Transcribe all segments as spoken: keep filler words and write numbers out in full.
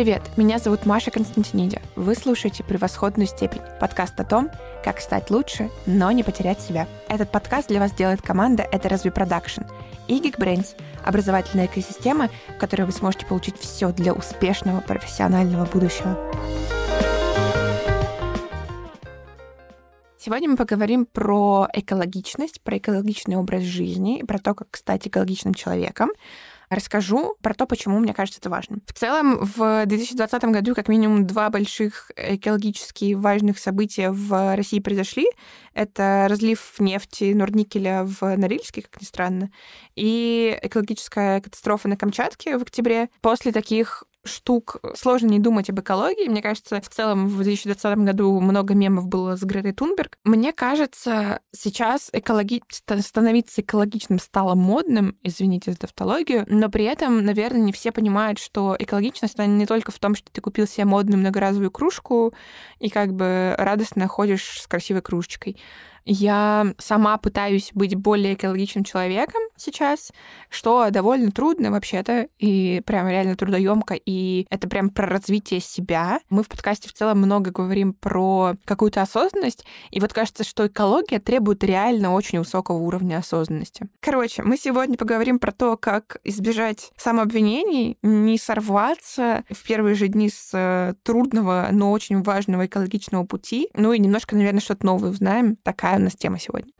Привет, меня зовут Маша Константиниди. Вы слушаете «Превосходную степень» — подкаст о том, как стать лучше, но не потерять себя. Этот подкаст для вас делает команда «Это разве продакшн» и Geekbrains — образовательная экосистема, в которой вы сможете получить все для успешного профессионального будущего. Сегодня мы поговорим про экологичность, про экологичный образ жизни и про то, как стать экологичным человеком. Расскажу про то, почему мне кажется это важным. В целом, в две тысячи двадцатом году как минимум два больших экологически важных события в России произошли. Это разлив нефти Норникеля в Норильске, как ни странно, и экологическая катастрофа на Камчатке в октябре. После таких штук сложно не думать об экологии. Мне кажется, в целом в две тысячи двадцатом году много мемов было с Гретой Тунберг. Мне кажется, сейчас экологи... становиться экологичным стало модным, извините за тавтологию, но при этом, наверное, не все понимают, что экологичность, она не только в том, что ты купил себе модную многоразовую кружку и как бы радостно ходишь с красивой кружечкой. Я сама пытаюсь быть более экологичным человеком сейчас, что довольно трудно вообще-то, и прям реально трудоемко, и это прям про развитие себя. Мы в подкасте в целом много говорим про какую-то осознанность, и вот кажется, что экология требует реально очень высокого уровня осознанности. Короче, мы сегодня поговорим про то, как избежать самообвинений, не сорваться в первые же дни с трудного, но очень важного экологичного пути, ну и немножко, наверное, что-то новое узнаем. Такая у нас тема сегодня.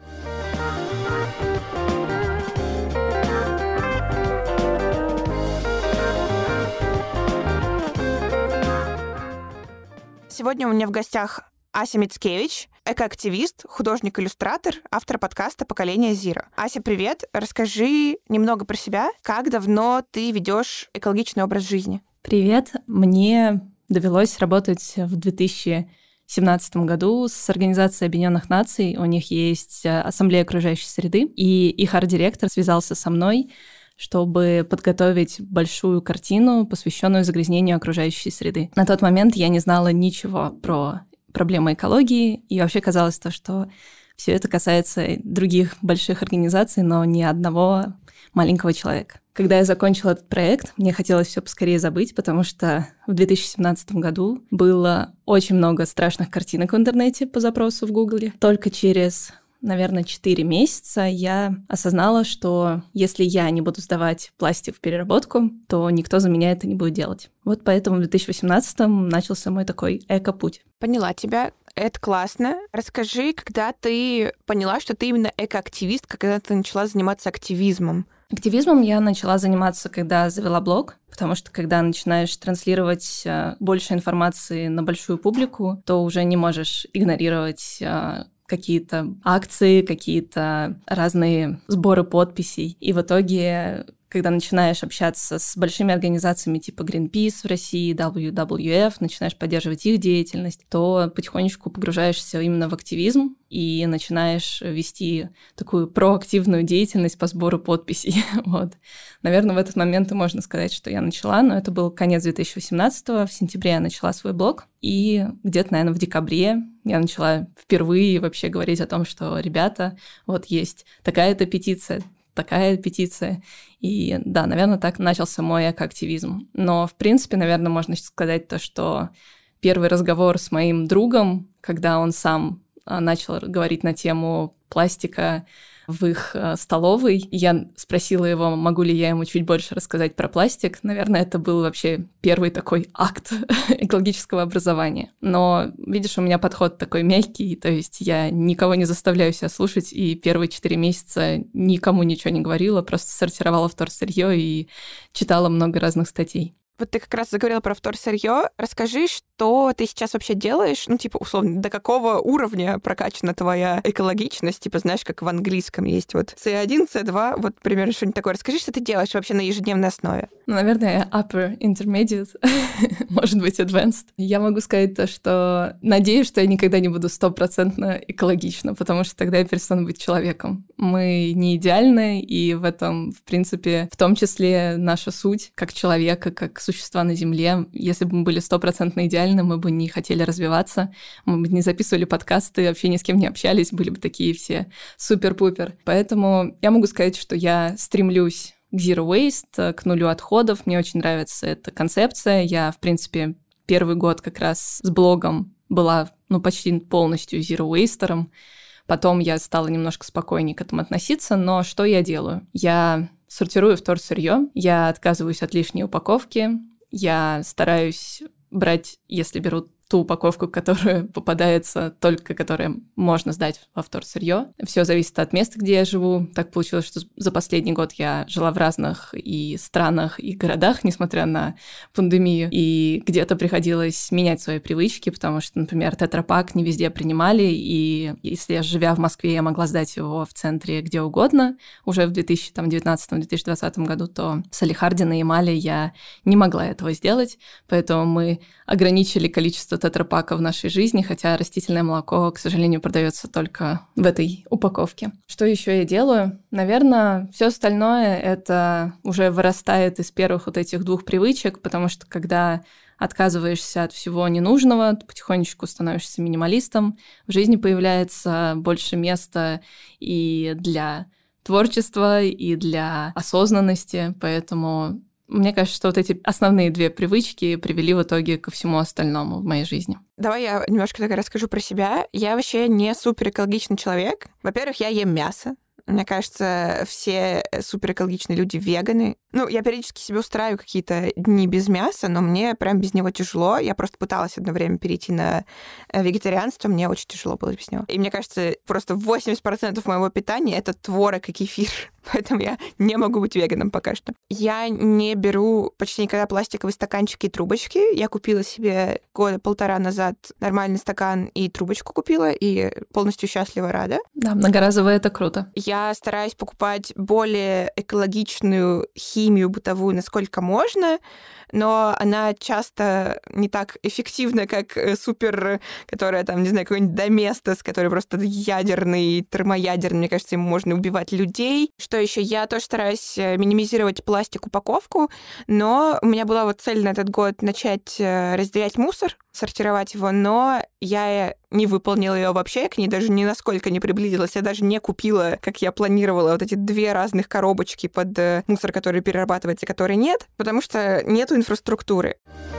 Сегодня у меня в гостях Ася Мицкевич, экоактивист, художник-иллюстратор, автор подкаста «Поколение Зира». Ася, привет! Расскажи немного про себя. Как давно ты ведешь экологичный образ жизни? Привет! Мне довелось работать в две тысячи семнадцатом году с Организацией Объединенных Наций. У них есть Ассамблея окружающей среды, и их арт-директор связался со мной, чтобы подготовить большую картину, посвященную загрязнению окружающей среды. На тот момент я не знала ничего про проблемы экологии, и вообще казалось то, что все это касается других больших организаций, но ни одного маленького человека. Когда я закончила этот проект, мне хотелось все поскорее забыть, потому что в две тысячи семнадцатом году было очень много страшных картинок в интернете по запросу в Гугле. Только через, наверное, четыре месяца я осознала, что если я не буду сдавать пластик в переработку, то никто за меня это не будет делать. Вот поэтому в две тысячи восемнадцатом начался мой такой эко-путь. Поняла тебя. Это классно. Расскажи, когда ты поняла, что ты именно экоактивист, когда ты начала заниматься активизмом? Активизмом я начала заниматься, когда завела блог, потому что когда начинаешь транслировать больше информации на большую публику, то уже не можешь игнорировать какие-то акции, какие-то разные сборы подписей. И в итоге, когда начинаешь общаться с большими организациями типа Greenpeace в России, дабл ю дабл ю эф, начинаешь поддерживать их деятельность, то потихонечку погружаешься именно в активизм и начинаешь вести такую проактивную деятельность по сбору подписей. Вот. Наверное, в этот момент и можно сказать, что я начала, но это был конец две тысячи восемнадцатого, в сентябре я начала свой блог, и где-то, наверное, в декабре я начала впервые вообще говорить о том, что, ребята, вот есть такая-то петиция, такая петиция. И да, наверное, так начался мой экоактивизм. Но, в принципе, наверное, можно сказать то, что первый разговор с моим другом, когда он сам начал говорить на тему пластика в их столовой, я спросила его, могу ли я ему чуть больше рассказать про пластик. Наверное, это был вообще первый такой акт экологического образования. Но, видишь, у меня подход такой мягкий, то есть я никого не заставляю себя слушать, и первые четыре месяца никому ничего не говорила, просто сортировала вторсырье и читала много разных статей. Вот ты как раз заговорила про вторсырье. Расскажи, что ты сейчас вообще делаешь? Ну, типа, условно, до какого уровня прокачана твоя экологичность? Типа, знаешь, как в английском есть вот си один, си два, вот примерно что-нибудь такое. Расскажи, что ты делаешь вообще на ежедневной основе. Ну, наверное, upper intermediate, может быть, advanced. Я могу сказать то, что надеюсь, что я никогда не буду стопроцентно экологична, потому что тогда я перестану быть человеком. Мы не идеальны, и в этом, в принципе, в том числе наша суть как человека, как существа на Земле. Если бы мы были стопроцентно идеальны, мы бы не хотели развиваться, мы бы не записывали подкасты, вообще ни с кем не общались, были бы такие все супер-пупер. Поэтому я могу сказать, что я стремлюсь к Zero Waste, к нулю отходов. Мне очень нравится эта концепция. Я, в принципе, первый год как раз с блогом была, ну, почти полностью Zero Waster'ом. Потом я стала немножко спокойнее к этому относиться, но что я делаю? Я сортирую вторсырье, я отказываюсь от лишней упаковки, я стараюсь брать, если беру ту упаковку, которая попадается, только которая можно сдать во вторсырье. Все зависит от места, где я живу. Так получилось, что за последний год я жила в разных и странах, и городах, несмотря на пандемию, и где-то приходилось менять свои привычки, потому что, например, тетрапак не везде принимали, и если я, живя в Москве, я могла сдать его в центре где угодно, уже в две тысячи девятнадцатом - две тысячи двадцатом году, то в Салехарде на Ямале я не могла этого сделать, поэтому мы ограничили количество тетрапака в нашей жизни, хотя растительное молоко, к сожалению, продается только в этой упаковке. Что еще я делаю? Наверное, все остальное это уже вырастает из первых вот этих двух привычек, потому что когда отказываешься от всего ненужного, ты потихонечку становишься минималистом, в жизни появляется больше места и для творчества, и для осознанности, поэтому мне кажется, что вот эти основные две привычки привели в итоге ко всему остальному в моей жизни. Давай я немножко тогда расскажу про себя. Я вообще не супер экологичный человек. Во-первых, я ем мясо. Мне кажется, все суперэкологичные люди веганы. Ну, я периодически себе устраиваю какие-то дни без мяса, но мне прям без него тяжело. Я просто пыталась одно время перейти на вегетарианство, мне очень тяжело было без него. И мне кажется, просто восемьдесят процентов моего питания — это творог и кефир. Поэтому я не могу быть веганом пока что. Я не беру почти никогда пластиковые стаканчики и трубочки. Я купила себе года полтора назад нормальный стакан и трубочку купила, и полностью счастлива, рада. Да, многоразовое — это круто. Я стараюсь покупать более экологичную химию бытовую, насколько можно, но она часто не так эффективна, как супер, которая там, не знаю, какой-нибудь Доместос, который просто ядерный, термоядерный. Мне кажется, им можно убивать людей. Что еще? Я тоже стараюсь минимизировать пластик-упаковку, но у меня была вот цель на этот год начать разделять мусор, сортировать его, но я не выполнила ее вообще, я к ней даже ни насколько не приблизилась. Я даже не купила, как я планировала, вот эти две разных коробочки под мусор, который перерабатывается, который нет, потому что нету инфраструктуры.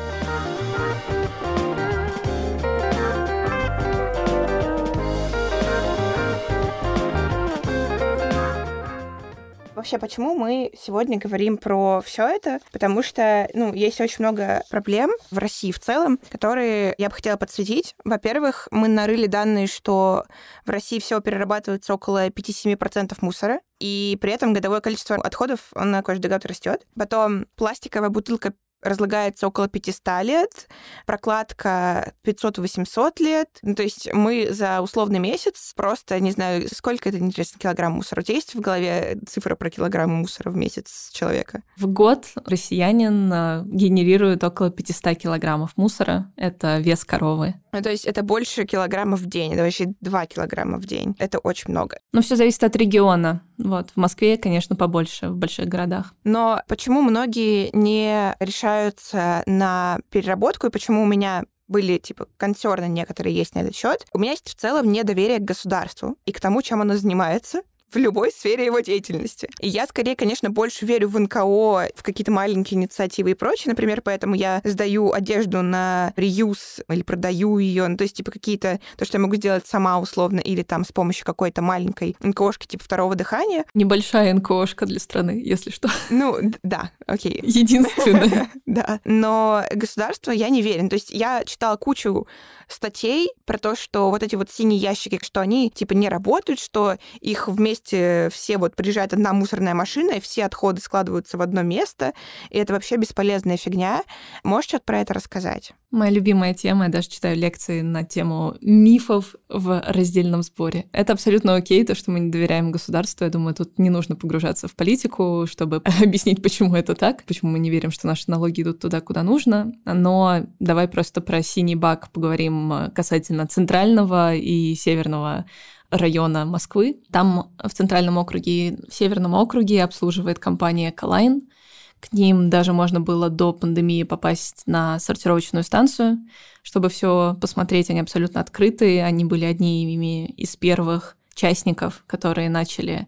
Вообще, почему мы сегодня говорим про все это? Потому что, ну, есть очень много проблем в России в целом, которые я бы хотела подсветить. Во-первых, мы нарыли данные, что в России всего перерабатывается около пять-семь процентов мусора, и при этом годовое количество отходов, оно каждый год растет. Потом пластиковая бутылка разлагается около пятьсот лет, прокладка пятьсот-восемьсот лет. Ну, то есть мы за условный месяц просто, не знаю, сколько это, интересно, килограмм мусора. У тебя есть в голове цифра про килограммы мусора в месяц человека? В год россиянин генерирует около пятьсот килограммов мусора. Это вес коровы. Ну, то есть это больше килограммов в день, это вообще два килограмма в день. Это очень много. Но все зависит от региона. Вот. В Москве, конечно, побольше, в больших городах. Но почему многие не решаются на переработку, и почему у меня были, типа, консерны некоторые есть на этот счет? У меня есть в целом недоверие к государству и к тому, чем оно занимается в любой сфере его деятельности. И я, скорее, конечно, больше верю в эн ка о, в какие-то маленькие инициативы и прочее. Например, поэтому я сдаю одежду на реюз или продаю ее. Ну, то есть, типа, какие-то... То, что я могу сделать сама условно, или там с помощью какой-то маленькой эн ка о-шки, типа, второго дыхания. Небольшая эн ка о-шка для страны, если что. Ну, да, окей. Единственная. Да. Но государство я не верю. То есть я читала кучу статей про то, что вот эти вот синие ящики, что они, типа, не работают, что их вместе все вот приезжает одна мусорная машина, и все отходы складываются в одно место, и это вообще бесполезная фигня. Можешь что-то про это рассказать? Моя любимая тема, я даже читаю лекции на тему мифов в раздельном сборе. Это абсолютно окей, то, что мы не доверяем государству. Я думаю, тут не нужно погружаться в политику, чтобы объяснить, почему это так, почему мы не верим, что наши налоги идут туда, куда нужно. Но давай просто про синий бак поговорим касательно центрального и северного района Москвы. Там в центральном округе, в северном округе обслуживает компания Эколайн. К ним даже можно было до пандемии попасть на сортировочную станцию, чтобы все посмотреть. Они абсолютно открыты. Они были одними из первых частников, которые начали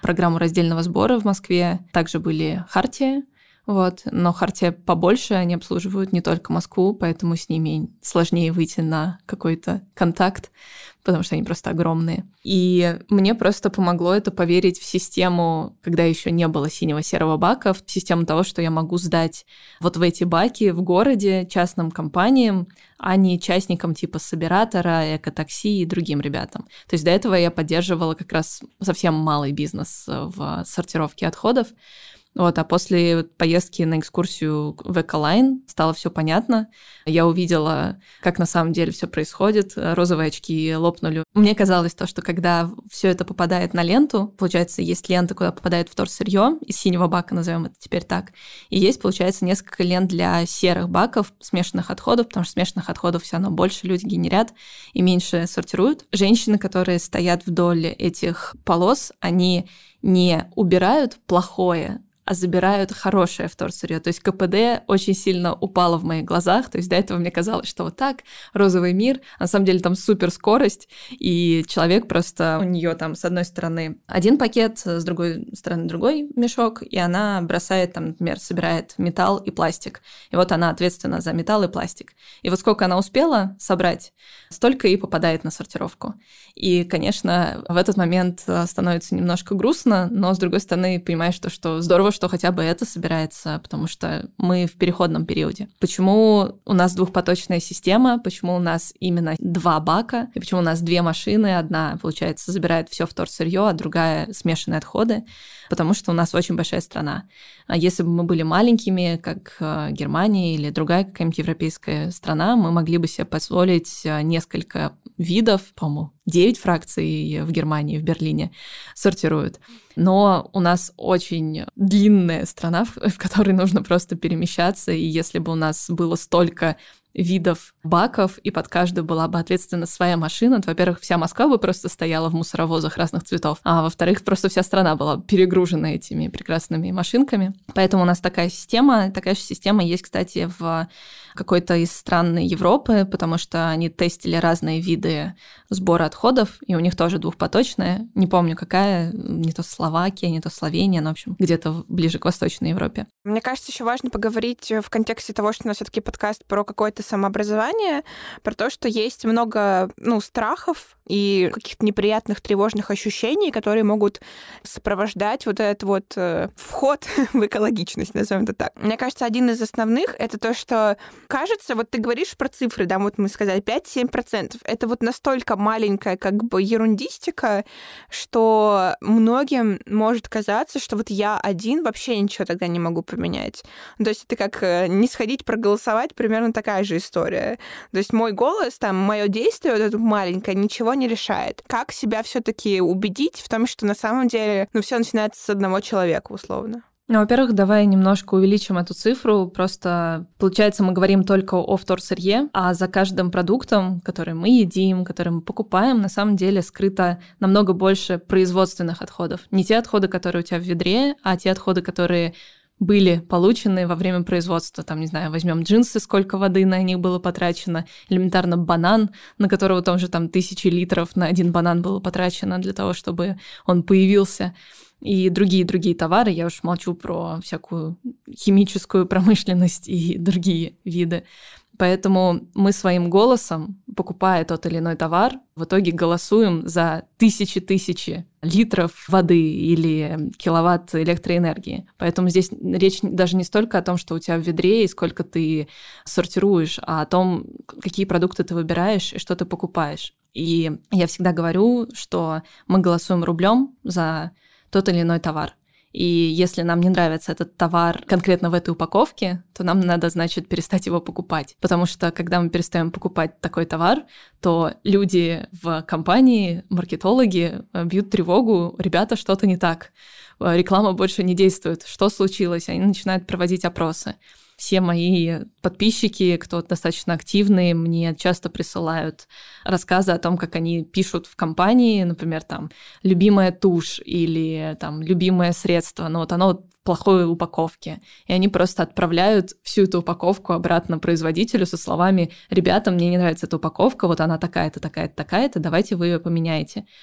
программу раздельного сбора в Москве. Также были Хартия, вот. Но Хартия побольше, они обслуживают не только Москву, поэтому с ними сложнее выйти на какой-то контакт, потому что они просто огромные. И мне просто помогло это поверить в систему, когда еще не было синего-серого бака, в систему того, что я могу сдать вот в эти баки в городе частным компаниям, а не частникам типа Собиратора, Экотакси и другим ребятам. То есть до этого я поддерживала как раз совсем малый бизнес в сортировке отходов. Вот, а после поездки на экскурсию в Эколайн стало все понятно. Я увидела, как на самом деле все происходит. Розовые очки лопнули. Мне казалось то, что когда все это попадает на ленту, получается, есть лента, куда попадает вторсырье, из синего бака, назовем это теперь так, и есть, получается, несколько лент для серых баков, смешанных отходов, потому что смешанных отходов все равно больше люди генерят и меньше сортируют. Женщины, которые стоят вдоль этих полос, они не убирают плохое, а забирают хорошее вторсырье. То есть КПД очень сильно упало в моих глазах. То есть до этого мне казалось, что вот так, розовый мир, а на самом деле там супер скорость, и человек просто, у нее там с одной стороны один пакет, с другой стороны другой мешок, и она бросает там, например, собирает металл и пластик. И вот она ответственна за металл и пластик. И вот сколько она успела собрать, столько и попадает на сортировку. И, конечно, в этот момент становится немножко грустно, но, с другой стороны, понимаешь, что, что здорово, что хотя бы это собирается, потому что мы в переходном периоде. Почему у нас двухпоточная система, почему у нас именно два бака, и почему у нас две машины, одна, получается, забирает все вторсырье, а другая смешанные отходы, потому что у нас очень большая страна. А если бы мы были маленькими, как Германия или другая какая-нибудь европейская страна, мы могли бы себе позволить несколько видов, по-моему, девять фракций в Германии, в Берлине сортируют. Но у нас очень длинная страна, в которой нужно просто перемещаться, и если бы у нас было столько видов баков, и под каждую была бы ответственна своя машина, то, во-первых, вся Москва бы просто стояла в мусоровозах разных цветов, а во-вторых, просто вся страна была перегружена этими прекрасными машинками. Поэтому у нас такая система. Такая же система есть, кстати, в какой-то из стран Европы, потому что они тестили разные виды сбора отходов, и у них тоже двухпоточная. Не помню, какая, не то Словакия, не то Словения, но, в общем, где-то ближе к Восточной Европе. Мне кажется, еще важно поговорить в контексте того, что у нас все-таки подкаст про какое-то самообразование, про то, что есть много, ну, страхов и каких-то неприятных, тревожных ощущений, которые могут сопровождать вот этот вот э, вход в экологичность, назовем это так. Мне кажется, один из основных — это то, что кажется, вот ты говоришь про цифры, да, вот мы сказали пять-семь процентов. Это вот настолько маленькая как бы ерундистика, что многим может казаться, что вот я один вообще ничего тогда не могу поменять. То есть это как не сходить проголосовать, примерно такая же история. То есть мой голос, там, мое действие вот это маленькое ничего не решает. Как себя все-таки убедить в том, что на самом деле, ну, все начинается с одного человека, условно? Ну, во-первых, давай немножко увеличим эту цифру. Просто, получается, мы говорим только о вторсырье, а за каждым продуктом, который мы едим, который мы покупаем, на самом деле скрыто намного больше производственных отходов. Не те отходы, которые у тебя в ведре, а те отходы, которые были получены во время производства. Там, не знаю, возьмем джинсы, сколько воды на них было потрачено, элементарно банан, на которого там же там тысячи литров на один банан было потрачено для того, чтобы он появился. И другие-другие товары, я уж молчу про всякую химическую промышленность и другие виды. Поэтому мы своим голосом, покупая тот или иной товар, в итоге голосуем за тысячи-тысячи литров воды или киловатт электроэнергии. Поэтому здесь речь даже не столько о том, что у тебя в ведре и сколько ты сортируешь, а о том, какие продукты ты выбираешь и что ты покупаешь. И я всегда говорю, что мы голосуем рублем за тот или иной товар. И если нам не нравится этот товар конкретно в этой упаковке, то нам надо, значит, перестать его покупать. Потому что, когда мы перестаем покупать такой товар, то люди в компании, маркетологи бьют тревогу: ребята, что-то не так, реклама больше не действует, что случилось? Они начинают проводить опросы. Все мои подписчики, кто достаточно активные, мне часто присылают рассказы о том, как они пишут в компании, например, там, любимая тушь или там, любимое средство, но вот оно в плохой упаковке. И они просто отправляют всю эту упаковку обратно производителю со словами: ребята, мне не нравится эта упаковка, вот она такая-то, такая-то, такая-то, давайте вы ее поменяете.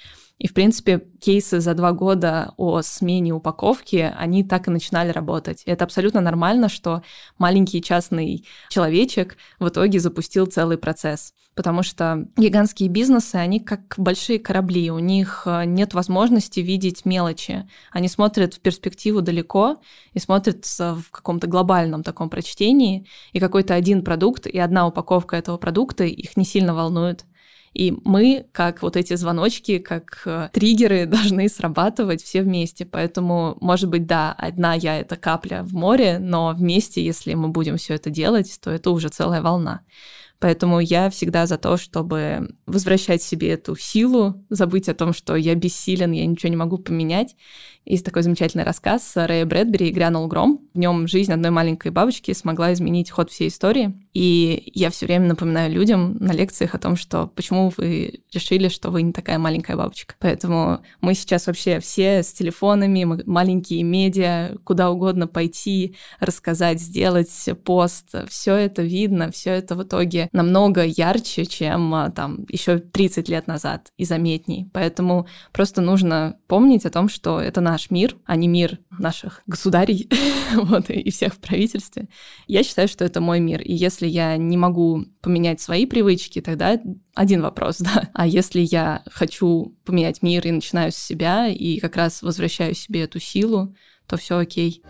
И, в принципе, кейсы за два года о смене упаковки, они так и начинали работать. И это абсолютно нормально, что маленький частный человечек в итоге запустил целый процесс. Потому что гигантские бизнесы, они как большие корабли, у них нет возможности видеть мелочи. Они смотрят в перспективу далеко и смотрят в каком-то глобальном таком прочтении, и какой-то один продукт и одна упаковка этого продукта их не сильно волнует. И мы, как вот эти звоночки, как триггеры, должны срабатывать все вместе. Поэтому, может быть, да, одна я — это капля в море, но вместе, если мы будем все это делать, то это уже целая волна. Поэтому я всегда за то, чтобы возвращать себе эту силу, забыть о том, что я бессилен, я ничего не могу поменять. Есть такой замечательный рассказ Рэя Брэдбери «Грянул гром». В нем жизнь одной маленькой бабочки смогла изменить ход всей истории. И я все время напоминаю людям на лекциях о том, что почему вы решили, что вы не такая маленькая бабочка. Поэтому мы сейчас вообще все с телефонами, маленькие медиа, куда угодно пойти, рассказать, сделать пост. Все это видно, все это в итоге намного ярче, чем там еще тридцать лет назад, и заметней. Поэтому просто нужно помнить о том, что это наш мир, а не мир наших государей вот, и всех в правительстве. Я считаю, что это мой мир. И если я не могу поменять свои привычки, тогда один вопрос, да. А если я хочу поменять мир и начинаю с себя, и как раз возвращаю себе эту силу, то все окей.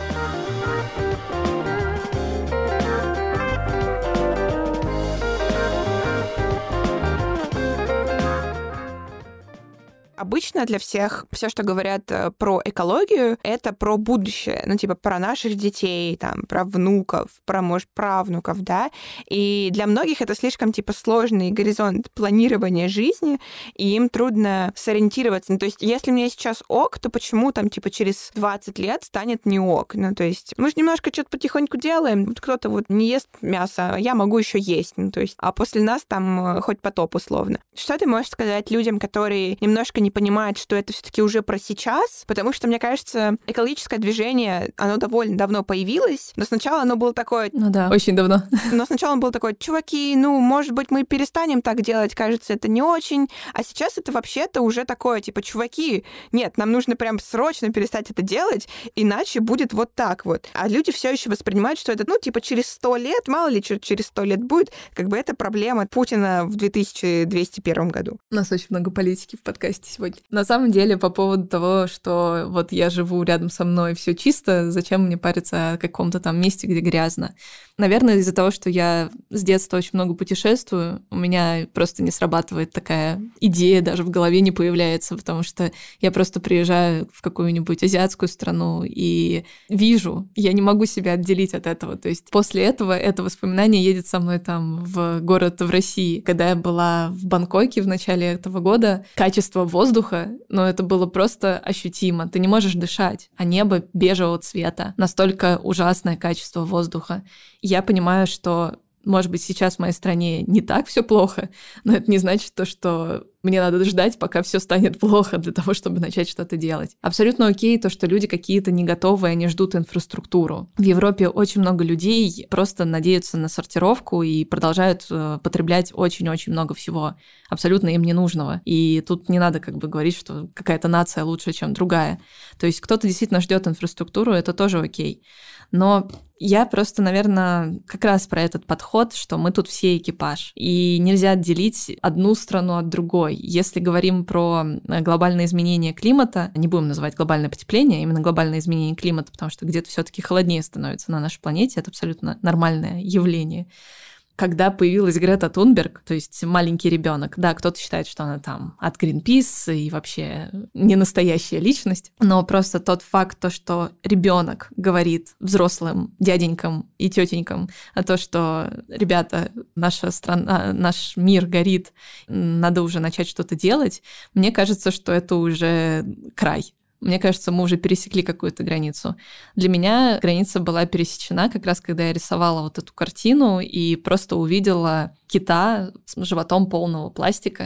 Обычно для всех все, что говорят про экологию, это про будущее. Ну, типа, про наших детей, там, про внуков, про, может, правнуков, да. И для многих это слишком, типа, сложный горизонт планирования жизни, и им трудно сориентироваться. Ну, то есть, если мне сейчас ок, то почему там, типа, через двадцать лет станет не ок? Ну, то есть, мы же немножко что-то потихоньку делаем. Вот кто-то вот не ест мясо, я могу еще есть. Ну, то есть, а после нас там хоть потоп условно. Что ты можешь сказать людям, которые немножко не понимают, что это все-таки уже про сейчас? Потому что, мне кажется, экологическое движение, оно довольно давно появилось, но сначала оно было такое... Ну да, очень давно. Но сначала оно было такое: чуваки, ну, может быть, мы перестанем так делать, кажется, это не очень. А сейчас это вообще-то уже такое, типа, чуваки, нет, нам нужно прям срочно перестать это делать, иначе будет вот так вот. А люди все еще воспринимают, что это, ну, типа, через сто лет, мало ли, что через сто лет будет, как бы это проблема Путина в две тысячи двести первом году. У нас очень много политики в подкасте сегодня. На самом деле, по поводу того, что вот я живу рядом со мной, все чисто, зачем мне париться о каком-то там месте, где грязно? Наверное, из-за того, что я с детства очень много путешествую, у меня просто не срабатывает такая идея, даже в голове не появляется, потому что я просто приезжаю в какую-нибудь азиатскую страну и вижу, я не могу себя отделить от этого. То есть после этого это воспоминание едет со мной там в город в России. Когда я была в Бангкоке в начале этого года, качество воздуха, ну, это было просто ощутимо. Ты не можешь дышать, а небо бежевого цвета. Настолько ужасное качество воздуха. Я понимаю, что, может быть, сейчас в моей стране не так все плохо, но это не значит то, что мне надо ждать, пока все станет плохо для того, чтобы начать что-то делать. Абсолютно окей то, что люди какие-то не готовые, они ждут инфраструктуру. В Европе очень много людей просто надеются на сортировку и продолжают потреблять очень-очень много всего абсолютно им ненужного. И тут не надо как бы говорить, что какая-то нация лучше, чем другая. То есть кто-то действительно ждет инфраструктуру, это тоже окей. Но я просто, наверное, как раз про этот подход, что мы тут все экипаж. И нельзя отделить одну страну от другой. Если говорим про глобальное изменение климата, не будем называть глобальное потепление, а именно глобальное изменение климата, потому что где-то все-таки холоднее становится на нашей планете, это абсолютно нормальное явление. Когда появилась Грета Тунберг, то есть маленький ребенок, да, кто-то считает, что она там от Greenpeace и вообще не настоящая личность, но просто тот факт, то, что ребенок говорит взрослым дяденькам и тетенькам о том, что, ребята, наша страна, наш мир горит, надо уже начать что-то делать, мне кажется, что это уже край. Мне кажется, мы уже пересекли какую-то границу. Для меня граница была пересечена как раз, когда я рисовала вот эту картину и просто увидела кита с животом полного пластика.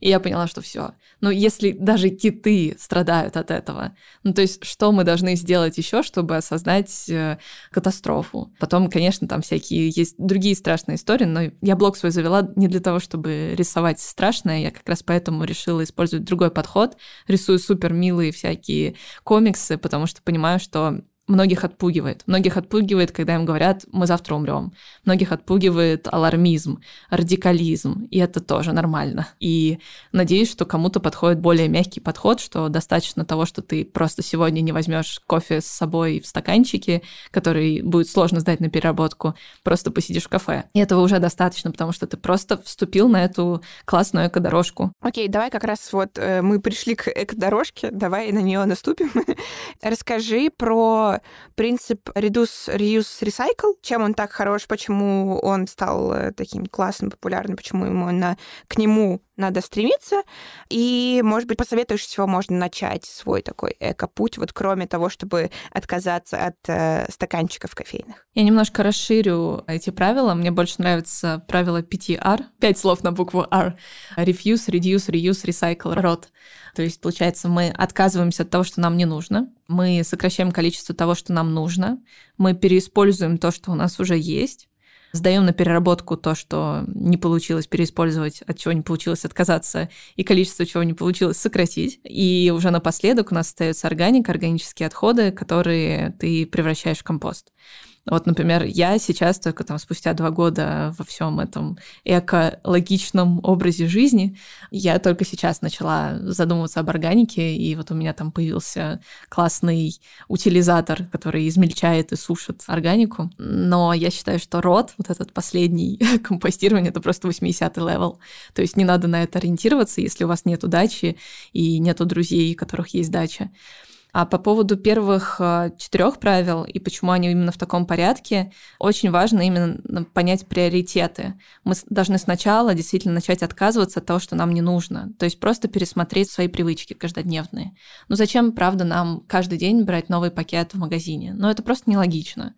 И я поняла, что все. Ну, если даже киты страдают от этого, ну, то есть что мы должны сделать еще, чтобы осознать э, катастрофу? Потом, конечно, там всякие есть другие страшные истории, но я блог свой завела не для того, чтобы рисовать страшное, я как раз поэтому решила использовать другой подход. Рисую супер милые всякие комиксы, потому что понимаю, что многих отпугивает. Многих отпугивает, когда им говорят, мы завтра умрем. Многих отпугивает алармизм, радикализм, и это тоже нормально. И надеюсь, что кому-то подходит более мягкий подход, что достаточно того, что ты просто сегодня не возьмешь кофе с собой в стаканчике, который будет сложно сдать на переработку, просто посидишь в кафе. И этого уже достаточно, потому что ты просто вступил на эту классную экодорожку. Окей, давай как раз вот э, мы пришли к экодорожке, давай на нее наступим. Расскажи про принцип Reduce, Reuse, Recycle. Чем он так хорош, почему он стал таким классным, популярным, почему ему на, к нему надо стремиться. И, может быть, посоветуешь, с чего можно начать свой такой эко-путь, вот кроме того, чтобы отказаться от э, стаканчиков кофейных. Я немножко расширю эти правила. Мне больше нравится правило пяти ар. Пять слов на букву R. Refuse, Reduce, Reuse, Recycle, рот. То есть, получается, мы отказываемся от того, что нам не нужно. Мы сокращаем количество того, что нам нужно. Мы переиспользуем то, что у нас уже есть. Сдаем на переработку то, что не получилось переиспользовать, от чего не получилось отказаться, и количество чего не получилось сократить. И уже напоследок у нас остается органика, органические отходы, которые ты превращаешь в компост. Вот, например, я сейчас только там спустя два года во всем этом экологичном образе жизни, я только сейчас начала задумываться об органике, и вот у меня там появился классный утилизатор, который измельчает и сушит органику. Но я считаю, что рот, вот этот последний компостирование, это просто восьмидесятый левел. То есть не надо на это ориентироваться, если у вас нету дачи и нету друзей, у которых есть дача. А по поводу первых четырех правил и почему они именно в таком порядке, очень важно именно понять приоритеты. Мы должны сначала действительно начать отказываться от того, что нам не нужно. То есть просто пересмотреть свои привычки каждодневные. Ну зачем, правда, нам каждый день брать новый пакет в магазине? Ну это просто нелогично.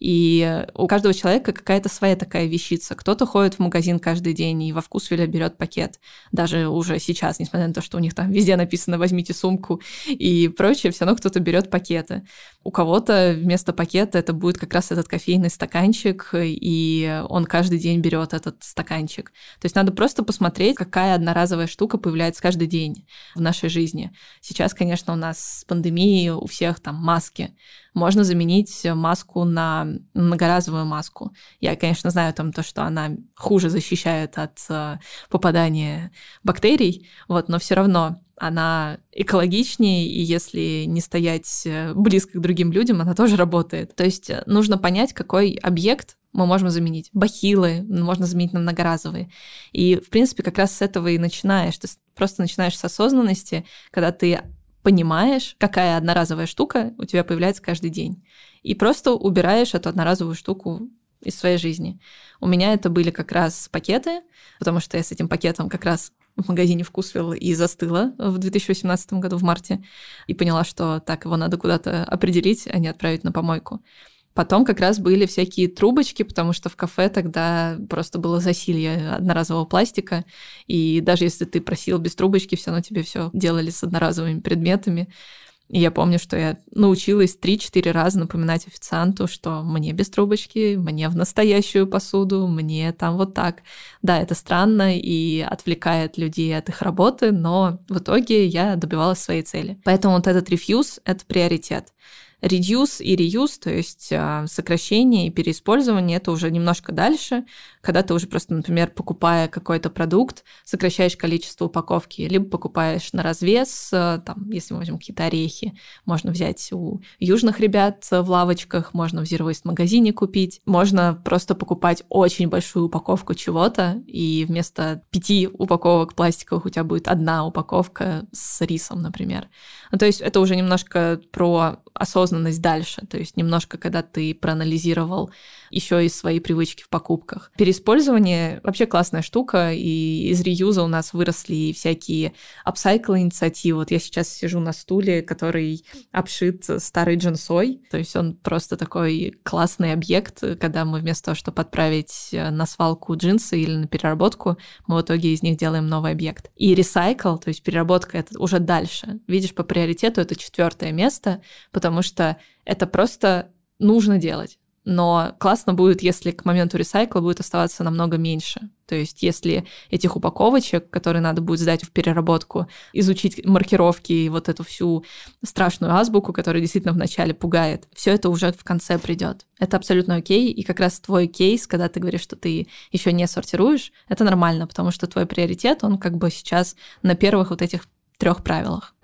И у каждого человека какая-то своя такая вещица. Кто-то ходит в магазин каждый день и во Вкусвилле берет пакет. Даже уже сейчас, несмотря на то, что у них там везде написано «возьмите сумку» и прочее, все равно кто-то берет пакеты. У кого-то вместо пакета это будет как раз этот кофейный стаканчик, и он каждый день берет этот стаканчик. То есть надо просто посмотреть, какая одноразовая штука появляется каждый день в нашей жизни. Сейчас, конечно, у нас с пандемией у всех там маски. Можно заменить маску на многоразовую маску. Я, конечно, знаю там то, что она хуже защищает от попадания бактерий, вот, но все равно она экологичнее, и если не стоять близко к другим людям, она тоже работает. То есть нужно понять, какой объект мы можем заменить. Бахилы можно заменить на многоразовые. И, в принципе, как раз с этого и начинаешь. Ты просто начинаешь с осознанности, когда ты понимаешь, какая одноразовая штука у тебя появляется каждый день. И просто убираешь эту одноразовую штуку из своей жизни. У меня это были как раз пакеты, потому что я с этим пакетом как раз в магазине Вкусвилл и застыла в две тысячи восемнадцатом году в марте и поняла, что так, его надо куда-то определить, а не отправить на помойку. Потом как раз были всякие трубочки, потому что в кафе тогда просто было засилье одноразового пластика, и даже если ты просил без трубочки, все равно тебе все делали с одноразовыми предметами. И я помню, что я научилась три-четыре раза напоминать официанту, что мне без трубочки, мне в настоящую посуду, мне там вот так. Да, это странно и отвлекает людей от их работы, но в итоге я добивалась своей цели. Поэтому вот этот рефьюз — это приоритет. Reduce и reuse, то есть сокращение и переиспользование, это уже немножко дальше, когда ты уже просто, например, покупая какой-то продукт, сокращаешь количество упаковки, либо покупаешь на развес, там, если мы возьмем какие-то орехи, можно взять у южных ребят в лавочках, можно в Zero Waste магазине купить, можно просто покупать очень большую упаковку чего-то, и вместо пяти упаковок пластиковых у тебя будет одна упаковка с рисом, например. Ну, то есть это уже немножко про осознанность осознанность дальше. То есть немножко, когда ты проанализировал еще и свои привычки в покупках. Переиспользование вообще классная штука, и из реюза у нас выросли всякие апсайкл-инициативы. Вот я сейчас сижу на стуле, который обшит старой джинсой. То есть он просто такой классный объект, когда мы вместо того, чтобы отправить на свалку джинсы или на переработку, мы в итоге из них делаем новый объект. И ресайкл, то есть переработка, это уже дальше. Видишь, по приоритету это четвертое место, потому что это просто нужно делать. Но классно будет, если к моменту ресайкла будет оставаться намного меньше. То есть если этих упаковочек, которые надо будет сдать в переработку, изучить маркировки и вот эту всю страшную азбуку, которая действительно вначале пугает, все это уже в конце придет. Это абсолютно окей. И как раз твой кейс, когда ты говоришь, что ты еще не сортируешь, это нормально, потому что твой приоритет, он как бы сейчас на первых вот этих трех правилах.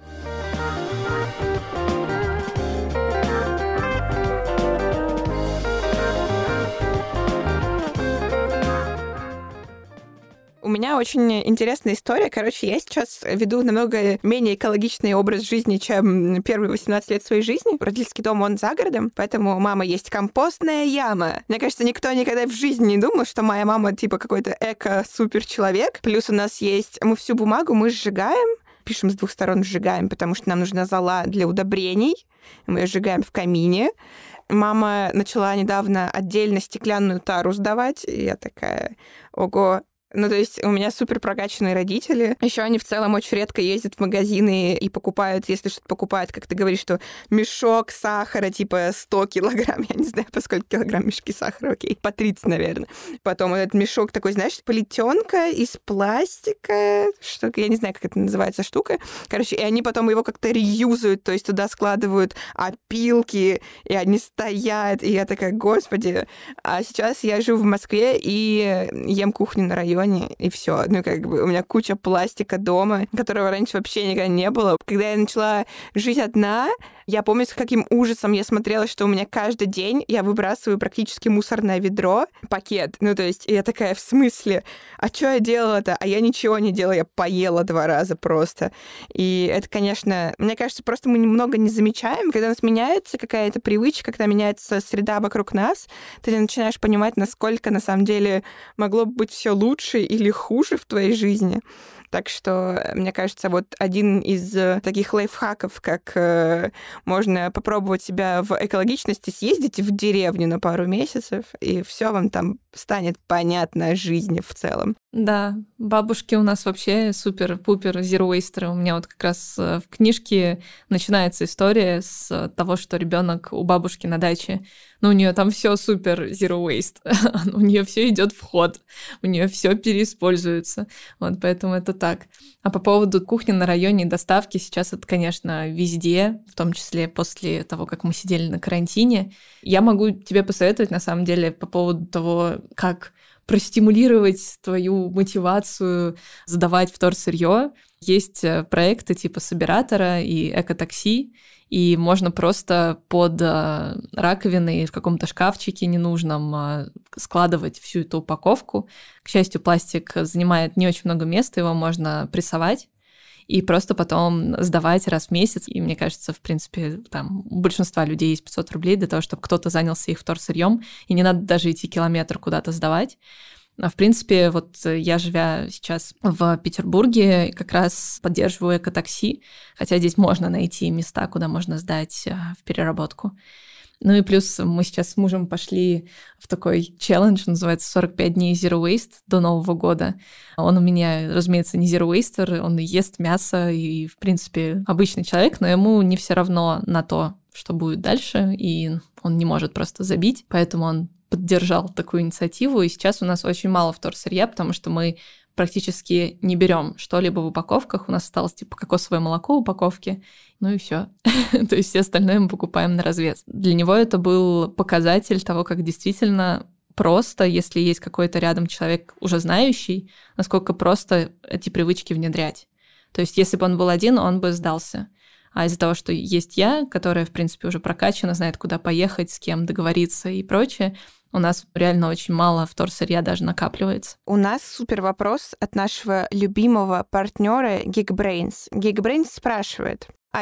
У меня очень интересная история. Короче, я сейчас веду намного менее экологичный образ жизни, чем первые восемнадцать лет своей жизни. Родительский дом, он за городом, поэтому у мамы есть компостная яма. Мне кажется, никто никогда в жизни не думал, что моя мама типа какой-то эко-супер-человек. Плюс у нас есть... Мы всю бумагу мы сжигаем, пишем с двух сторон сжигаем, потому что нам нужна зола для удобрений. Мы ее сжигаем в камине. Мама начала недавно отдельно стеклянную тару сдавать, и я такая, ого... Ну, то есть у меня супер прокачанные родители. Еще они в целом очень редко ездят в магазины и покупают, если что-то покупают, как ты говоришь, что мешок сахара, типа сто килограмм, я не знаю, по сколько килограмм мешки сахара, окей, по тридцать, наверное. Потом этот мешок такой, знаешь, плетенка из пластика, что я не знаю, как это называется штука. Короче, и они потом его как-то реюзают, то есть туда складывают опилки, и они стоят, и я такая, господи. А сейчас я живу в Москве и ем кухню на районе, и все. Ну, как бы у меня куча пластика дома, которого раньше вообще никогда не было. Когда я начала жить одна, я помню, с каким ужасом я смотрела, что у меня каждый день я выбрасываю практически мусорное ведро, пакет. Ну, то есть я такая, в смысле? А что я делала-то? А я ничего не делала, я поела два раза просто. И это, конечно, мне кажется, просто мы немного не замечаем. Когда у нас меняется какая-то привычка, когда меняется среда вокруг нас, ты начинаешь понимать, насколько на самом деле могло бы быть все лучше или хуже в твоей жизни. Так что, мне кажется, вот один из таких лайфхаков, как э, можно попробовать себя в экологичности, съездите в деревню на пару месяцев, и все вам там станет понятно о жизни в целом. Да, бабушки у нас вообще супер-пупер зероуэйстеры. У меня вот как раз в книжке начинается история с того, что ребенок у бабушки на даче, ну, у нее там все супер zero waste, у нее все идет в ход, у нее все переиспользуется. Вот поэтому это так. А по поводу кухни на районе и доставки, сейчас это, конечно, везде, в том числе после того, как мы сидели на карантине. Я могу тебе посоветовать, на самом деле, по поводу того, как простимулировать твою мотивацию сдавать вторсырье. Есть проекты типа Собиратора и Экотакси, и можно просто под раковиной в каком-то шкафчике ненужном складывать всю эту упаковку. К счастью, пластик занимает не очень много места, его можно прессовать и просто потом сдавать раз в месяц. И мне кажется, в принципе, там у большинства людей есть пятьсот рублей для того, чтобы кто-то занялся их вторсырьем, и не надо даже идти километр куда-то сдавать. В принципе, вот я, живя сейчас в Петербурге, как раз поддерживаю экотакси, хотя здесь можно найти места, куда можно сдать в переработку. Ну и плюс мы сейчас с мужем пошли в такой челлендж, называется сорок пять дней Zero Waste до Нового года. Он у меня, разумеется, не Zero Waster, он ест мясо и, в принципе, обычный человек, но ему не все равно на то, что будет дальше, и он не может просто забить, поэтому он поддержал такую инициативу, и сейчас у нас очень мало вторсырья, потому что мы практически не берем что-либо в упаковках. У нас осталось типа кокосовое молоко в упаковке, ну и все. То есть все остальное мы покупаем на развес. Для него это был показатель того, как действительно просто, если есть какой-то рядом человек уже знающий, насколько просто эти привычки внедрять. То есть если бы он был один, он бы сдался. А из-за того, что есть я, которая, в принципе, уже прокачана, знает, куда поехать, с кем договориться и прочее, у нас реально очень мало вторсырья даже накапливается. У нас супер вопрос от нашего любимого партнера Geekbrains. Geekbrains спрашивает: Ася,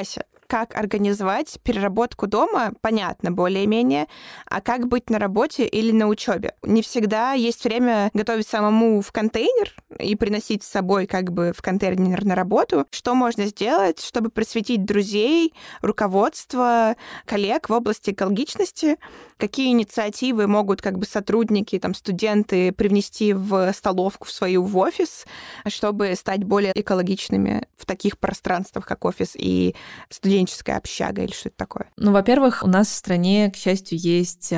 как организовать переработку дома, понятно, более-менее, а как быть на работе или на учебе. Не всегда есть время готовить самому в контейнер и приносить с собой как бы в контейнер на работу. Что можно сделать, чтобы просветить друзей, руководство, коллег в области экологичности? Какие инициативы могут как бы сотрудники, там, студенты привнести в столовку в свою, в офис, чтобы стать более экологичными в таких пространствах, как офис и студенческая общага или что-то такое? Ну, во-первых, у нас в стране, к счастью, есть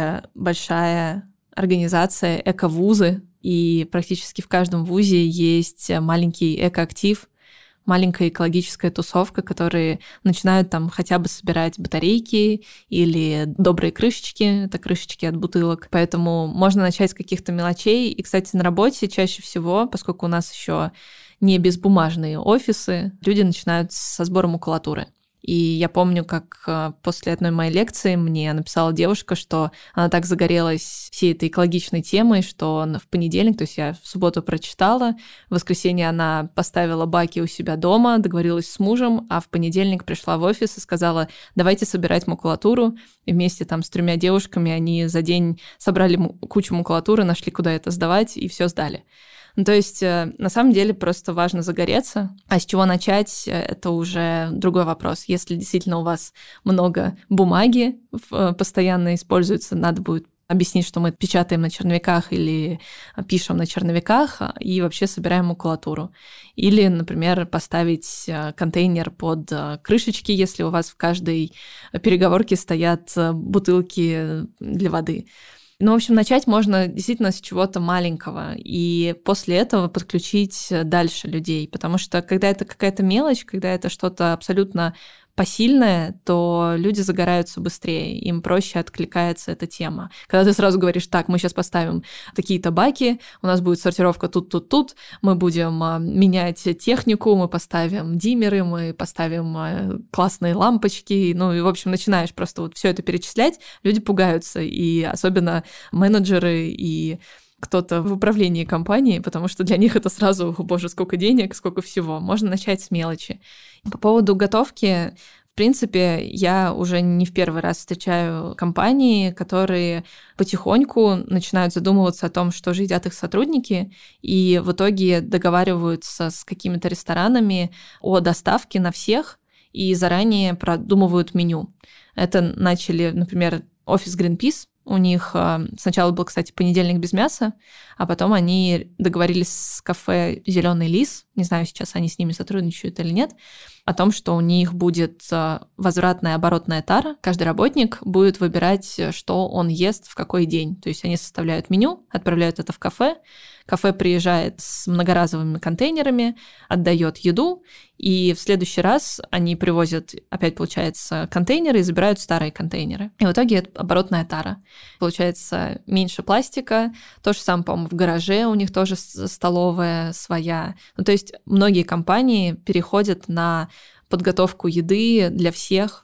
большая организация эко-вузы, и практически в каждом вузе есть маленький экоактив, маленькая экологическая тусовка, которые начинают там хотя бы собирать батарейки или добрые крышечки, это крышечки от бутылок. Поэтому можно начать с каких-то мелочей. И, кстати, на работе чаще всего, поскольку у нас еще не безбумажные офисы, люди начинают со сбора макулатуры. И я помню, как после одной моей лекции мне написала девушка, что она так загорелась всей этой экологичной темой, что в понедельник, то есть я в субботу прочитала, в воскресенье она поставила баки у себя дома, договорилась с мужем, а в понедельник пришла в офис и сказала: давайте собирать макулатуру. И вместе там с тремя девушками они за день собрали кучу макулатуры, нашли, куда это сдавать, и все сдали. Ну, то есть, на самом деле, просто важно загореться. А с чего начать, это уже другой вопрос. Если действительно у вас много бумаги постоянно используется, надо будет объяснить, что мы печатаем на черновиках или пишем на черновиках и вообще собираем макулатуру. Или, например, поставить контейнер под крышечки, если у вас в каждой переговорке стоят бутылки для воды. Ну, в общем, начать можно действительно с чего-то маленького, и после этого подключить дальше людей, потому что когда это какая-то мелочь, когда это что-то абсолютно посильное, то люди загораются быстрее, им проще откликается эта тема. Когда ты сразу говоришь: так, мы сейчас поставим такие-то баки, у нас будет сортировка тут, тут, тут, мы будем менять технику, мы поставим диммеры, мы поставим классные лампочки, ну и, в общем, начинаешь просто вот все это перечислять, люди пугаются, и особенно менеджеры и кто-то в управлении компанией, потому что для них это сразу: о боже, сколько денег, сколько всего. Можно начать с мелочи. По поводу готовки, в принципе, я уже не в первый раз встречаю компании, которые потихоньку начинают задумываться о том, что же едят их сотрудники, и в итоге договариваются с какими-то ресторанами о доставке на всех и заранее продумывают меню. Это начали, например, офис Greenpeace. У них сначала был, кстати, понедельник без мяса, а потом они договорились с кафе «Зеленый лис», не знаю, сейчас они с ними сотрудничают или нет, о том, что у них будет возвратная оборотная тара. Каждый работник будет выбирать, что он ест в какой день. То есть они составляют меню, отправляют это в кафе, кафе приезжает с многоразовыми контейнерами, отдает еду, и в следующий раз они привозят, опять, получается, контейнеры и забирают старые контейнеры. И в итоге это оборотная тара. Получается меньше пластика. То же самое, по-моему, в гараже у них тоже столовая своя. Ну, то есть многие компании переходят на подготовку еды для всех,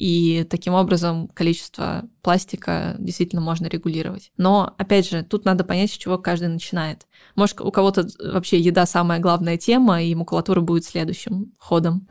и таким образом количество пластика действительно можно регулировать. Но, опять же, тут надо понять, с чего каждый начинает. Может, у кого-то вообще еда самая главная тема, и макулатура будет следующим ходом.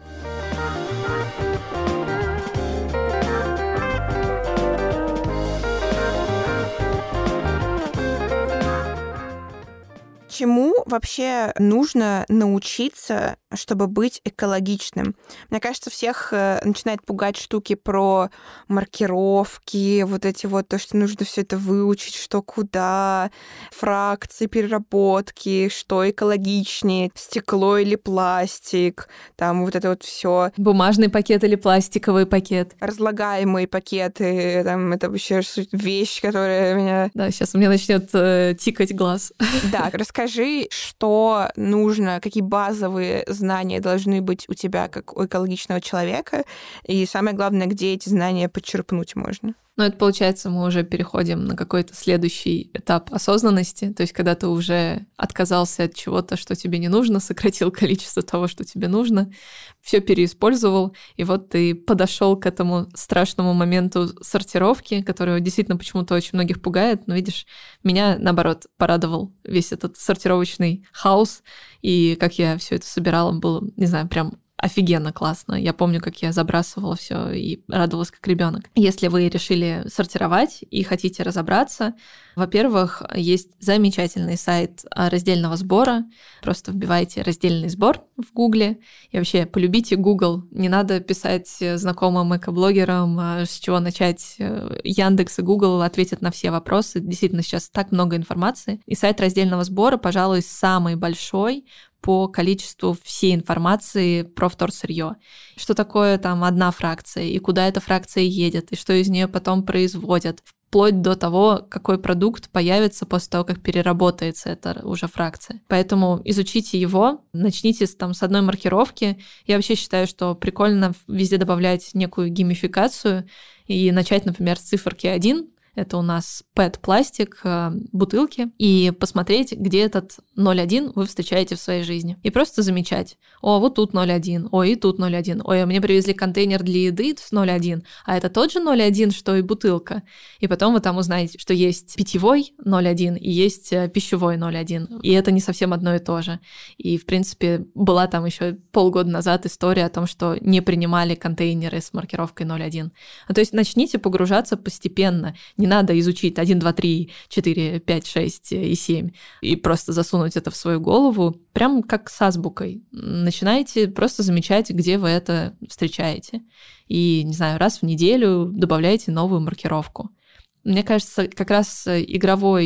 Чему вообще нужно научиться, чтобы быть экологичным? Мне кажется, всех начинает пугать штуки про маркировки, вот эти вот, то, что нужно все это выучить, что куда, фракции, переработки, что экологичнее, стекло или пластик, там вот это вот все. Бумажный пакет или пластиковый пакет. Разлагаемые пакеты, там это вообще вещь, которая меня... Да, сейчас у меня начнет э, тикать глаз. Да, расскажи. Скажи, что нужно, какие базовые знания должны быть у тебя как у экологичного человека, и самое главное, где эти знания подчерпнуть можно. Ну, это, получается, мы уже переходим на какой-то следующий этап осознанности, то есть когда ты уже отказался от чего-то, что тебе не нужно, сократил количество того, что тебе нужно, все переиспользовал, и вот ты подошел к этому страшному моменту сортировки, который действительно почему-то очень многих пугает, но, видишь, меня, наоборот, порадовал весь этот сортировочный хаос, и как я все это собирала, было, не знаю, прям офигенно классно. Я помню, как я забрасывала все и радовалась как ребенок. Если вы решили сортировать и хотите разобраться, во-первых, есть замечательный сайт раздельного сбора. Просто вбивайте раздельный сбор в Гугле. И вообще полюбите Google. Не надо писать знакомым экоблогерам, с чего начать. Яндекс и Google ответят на все вопросы. Действительно, сейчас так много информации. И сайт раздельного сбора, пожалуй, самый большой по количеству всей информации про вторсырье. Что такое там одна фракция, и куда эта фракция едет, и что из нее потом производят, вплоть до того, какой продукт появится после того, как переработается эта уже фракция. Поэтому изучите его, начните там с одной маркировки. Я вообще считаю, что прикольно везде добавлять некую геймификацию и начать, например, с циферки один. Это у нас пэт-пластик, бутылки, и посмотреть, где этот ноль один вы встречаете в своей жизни. И просто замечать: о, вот тут ноль один, ой, и тут ноль один, ой, а мне привезли контейнер для еды с ноль один, а это тот же ноль один, что и бутылка. И потом вы там узнаете, что есть питьевой ноль один и есть пищевой ноль один, и это не совсем одно и то же. И, в принципе, была там еще полгода назад история о том, что не принимали контейнеры с маркировкой ноль один. То есть начните погружаться постепенно. Не надо изучить один, два, три, четыре, пять, шесть и семь и просто засунуть это в свою голову, прям как с азбукой. Начинайте просто замечать, где вы это встречаете. И, не знаю, раз в неделю добавляйте новую маркировку. Мне кажется, как раз игровой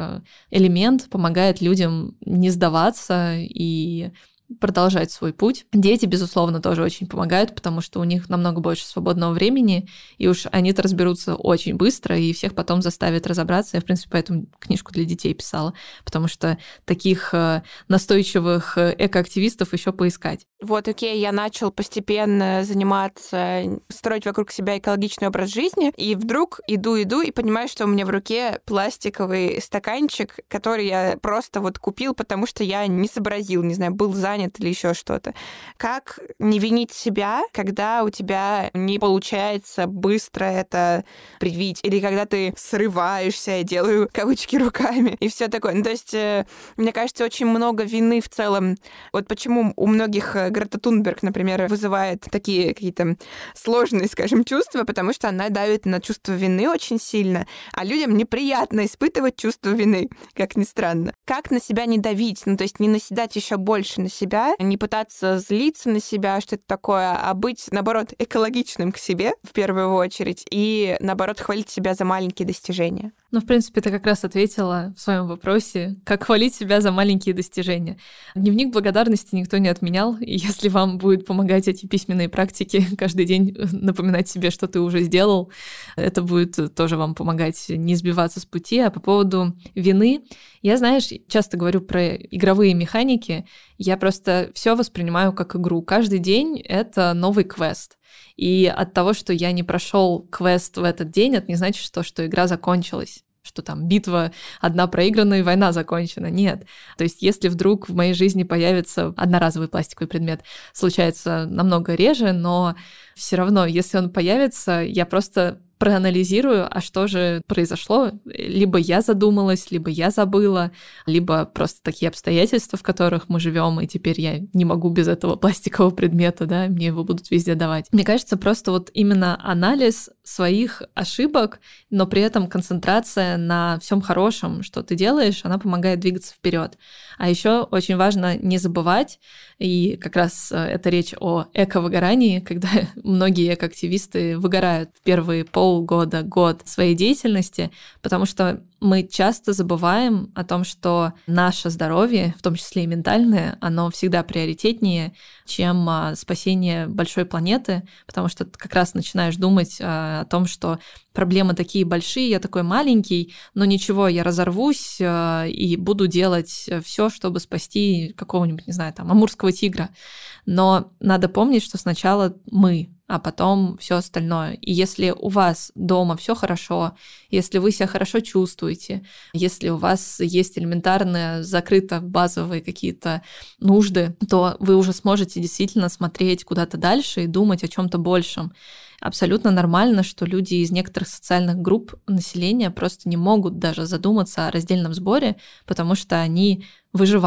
элемент помогает людям не сдаваться и продолжать свой путь. Дети, безусловно, тоже очень помогают, потому что у них намного больше свободного времени, и уж они-то разберутся очень быстро, и всех потом заставят разобраться. Я, в принципе, поэтому книжку для детей писала, потому что таких настойчивых экоактивистов еще поискать. Вот, окей, я начал постепенно заниматься, строить вокруг себя экологичный образ жизни, и вдруг иду-иду и понимаю, что у меня в руке пластиковый стаканчик, который я просто вот купил, потому что я не сообразил, не знаю, был занят или еще что-то. Как не винить себя, когда у тебя не получается быстро это предвидеть, или когда ты срываешься, я делаю кавычки руками, и все такое. Ну, то есть, мне кажется, очень много вины в целом. Вот почему у многих Грета Тунберг, например, вызывает такие какие-то сложные, скажем, чувства, потому что она давит на чувство вины очень сильно, а людям неприятно испытывать чувство вины, как ни странно. Как на себя не давить, ну, то есть не наседать еще больше на себя, не пытаться злиться на себя, что это такое, а быть, наоборот, экологичным к себе в первую очередь и, наоборот, хвалить себя за маленькие достижения. Ну, в принципе, ты как раз ответила в своем вопросе, как хвалить себя за маленькие достижения. Дневник благодарности никто не отменял, и если вам будет помогать эти письменные практики каждый день напоминать себе, что ты уже сделал, это будет тоже вам помогать не сбиваться с пути. А по поводу вины, я, знаешь, часто говорю про игровые механики, я просто все воспринимаю как игру. Каждый день — это новый квест. И от того, что я не прошел квест в этот день, это не значит, что, что игра закончилась, что там битва одна проиграна и война закончена. Нет. То есть если вдруг в моей жизни появится одноразовый пластиковый предмет, случается намного реже, но все равно, если он появится, я просто проанализирую, а что же произошло. Либо я задумалась, либо я забыла, либо просто такие обстоятельства, в которых мы живем, и теперь я не могу без этого пластикового предмета, да, мне его будут везде давать. Мне кажется, просто вот именно анализ своих ошибок, но при этом концентрация на всем хорошем, что ты делаешь, она помогает двигаться вперед. А еще очень важно не забывать, и как раз это речь о эко-выгорании, когда многие экоактивисты выгорают в первые полгода, год своей деятельности, потому что мы часто забываем о том, что наше здоровье, в том числе и ментальное, оно всегда приоритетнее, чем спасение большой планеты, потому что ты как раз начинаешь думать о том, что проблемы такие большие, я такой маленький, но ничего, я разорвусь и буду делать все, чтобы спасти какого-нибудь, не знаю, там, амурского тигра. Но надо помнить, что сначала мы, а потом все остальное. И если у вас дома все хорошо, если вы себя хорошо чувствуете, если у вас есть элементарные, закрыто базовые какие-то нужды, то вы уже сможете действительно смотреть куда-то дальше и думать о чем-то большем. Абсолютно нормально, что люди из некоторых социальных групп населения просто не могут даже задуматься о раздельном сборе, потому что они выживают.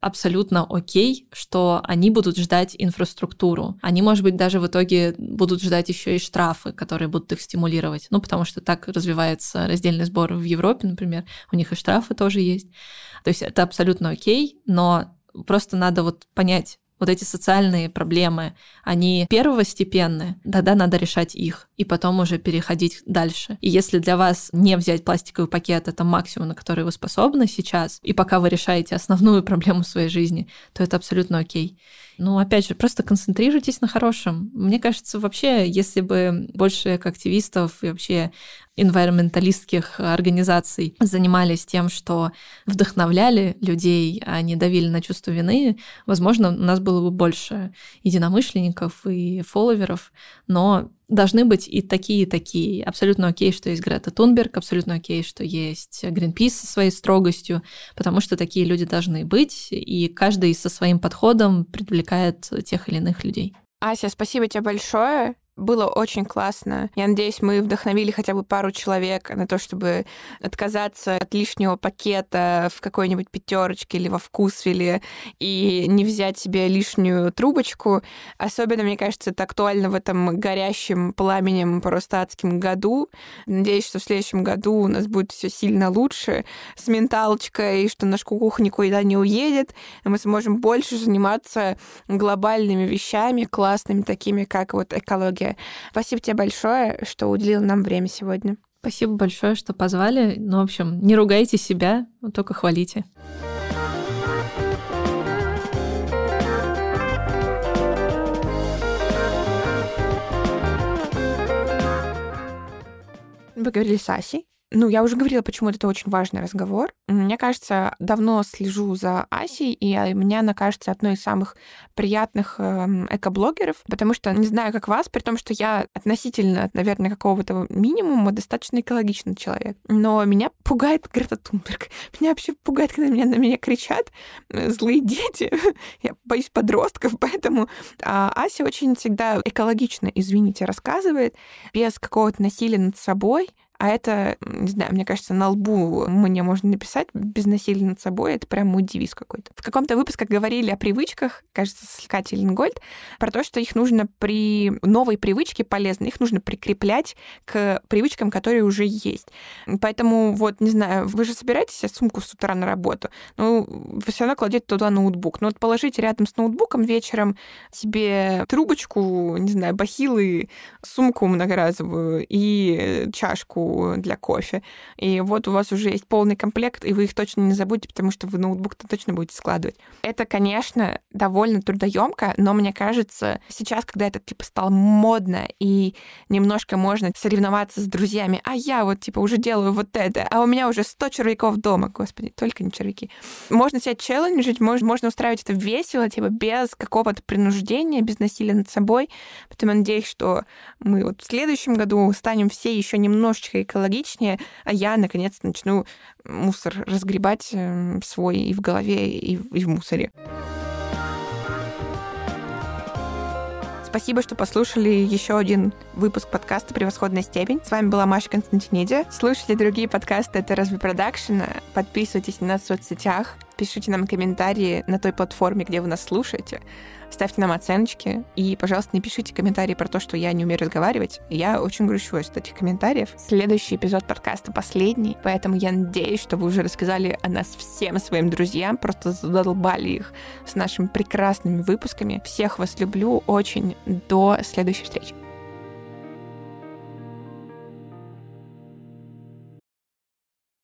абсолютно окей, что они будут ждать инфраструктуру. Они, может быть, даже в итоге будут ждать еще и штрафы, которые будут их стимулировать. Ну, потому что так развивается раздельный сбор в Европе, например. У них и штрафы тоже есть. То есть это абсолютно окей, но просто надо вот понять, вот эти социальные проблемы, они первостепенные, тогда надо решать их, и потом уже переходить дальше. И если для вас не взять пластиковый пакет — это максимум, на который вы способны сейчас, и пока вы решаете основную проблему в своей жизни, то это абсолютно окей. Ну, опять же, просто концентрируйтесь на хорошем. Мне кажется, вообще, если бы больше активистов и вообще энвайроменталистских организаций занимались тем, что вдохновляли людей, а не давили на чувство вины, возможно, у нас было бы больше единомышленников и фолловеров, но должны быть и такие, и такие. Абсолютно окей, что есть Грета Тунберг, абсолютно окей, что есть Greenpeace со своей строгостью, потому что такие люди должны быть, и каждый со своим подходом привлекает тех или иных людей. Ася, спасибо тебе большое. Было очень классно. Я надеюсь, мы вдохновили хотя бы пару человек на то, чтобы отказаться от лишнего пакета в какой-нибудь пятерочке или во Вкусвилле и не взять себе лишнюю трубочку. Особенно, мне кажется, это актуально в этом горящем пламенем просто адским году. Надеюсь, что в следующем году у нас будет все сильно лучше с менталочкой, и что наш кукух никуда не уедет, и мы сможем больше заниматься глобальными вещами, классными, такими как вот экология. Спасибо тебе большое, что уделил нам время сегодня. Спасибо большое, что позвали. Ну, в общем, не ругайте себя, только хвалите. Вы говорили с Асей. Ну, я уже говорила, почему это очень важный разговор. Мне кажется, давно слежу за Асей, и мне она кажется одной из самых приятных экоблогеров, потому что, не знаю, как вас, при том, что я относительно, наверное, какого-то минимума достаточно экологичный человек. Но меня пугает Грета Тунберг. Меня вообще пугает, когда меня, на меня кричат злые дети. Я боюсь подростков, поэтому а Ася очень всегда экологично, извините, рассказывает, без какого-то насилия над собой. А это, не знаю, мне кажется, на лбу мне можно написать без насилия над собой. Это прям мой девиз какой-то. В каком-то выпуске говорили о привычках, кажется, с Катей Лингольд, про то, что их нужно при новой привычке полезно, их нужно прикреплять к привычкам, которые уже есть. Поэтому, вот, не знаю, вы же собираетесь себе сумку с утра на работу, ну, вы все равно кладете туда ноутбук. Ну, вот положите рядом с ноутбуком вечером себе трубочку, не знаю, бахилы, сумку многоразовую и чашку для кофе. И вот у вас уже есть полный комплект, и вы их точно не забудете, потому что вы ноутбук-то точно будете складывать. Это, конечно, довольно трудоемко, но мне кажется, сейчас, когда это типа стало модно и немножко можно соревноваться с друзьями, а я вот типа уже делаю вот это, а у меня уже сто червяков дома, господи, только не червяки. Можно себя челленджить, можно, можно устраивать это весело, типа без какого-то принуждения, без насилия над собой. Поэтому я надеюсь, что мы вот в следующем году станем все еще немножечко экологичнее, а я, наконец, начну мусор разгребать свой и в голове, и в, и в мусоре. Спасибо, что послушали еще один выпуск подкаста «Превосходная степень». С вами была Маша Константиниди. Слушайте другие подкасты «Это разве продакшн». Подписывайтесь на нас в соцсетях. Пишите нам комментарии на той платформе, где вы нас слушаете. Ставьте нам оценочки. И, пожалуйста, не пишите комментарии про то, что я не умею разговаривать. Я очень грущу от этих комментариев. Следующий эпизод подкаста последний, поэтому я надеюсь, что вы уже рассказали о нас всем своим друзьям, просто задолбали их с нашими прекрасными выпусками. Всех вас люблю очень. До следующей встречи.